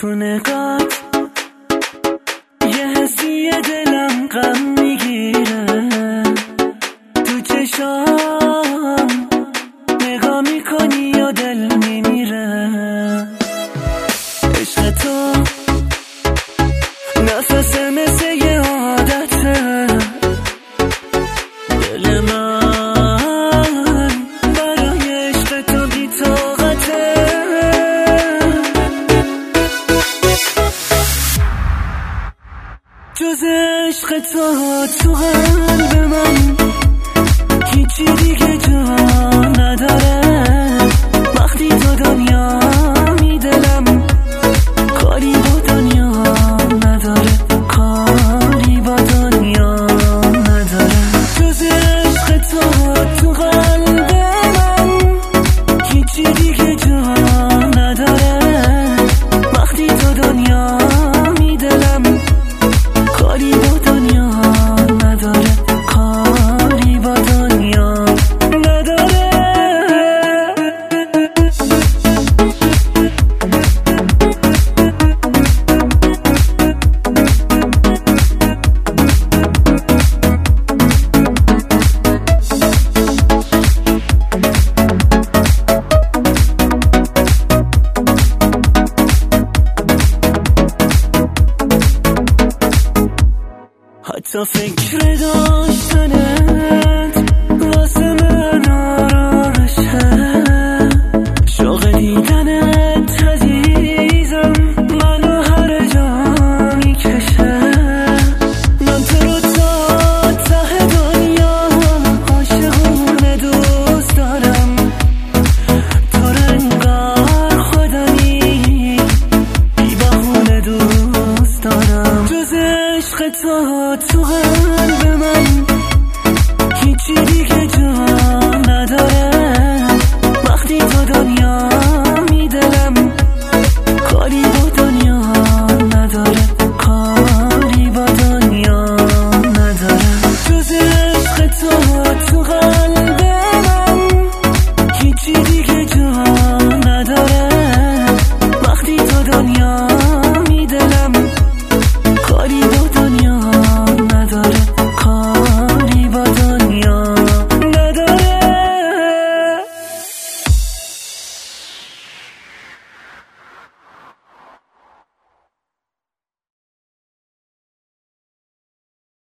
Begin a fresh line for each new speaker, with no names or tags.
تو نگات یه حسی دلم غم میگیره، تو چشام نگاه میکنی یا دل میمیره. عشق تو نفس مثل یه عادته، دل من برای عشق تو بی طاقته. جز عشق تو قلب من هیچی دیگه جا نداره. وقتی تو دنیا می دلم کاری با دنیا نداره، کاری با دنیا نداره. جز عشق تو قلب من هیچی دیگه جا نداره. وقتی تو دنیا می دلم کاری با دنیا نداره، کاری با دنیا نداره. حتی فکر داشتنت واسه من آرامشه، شوق دیدنت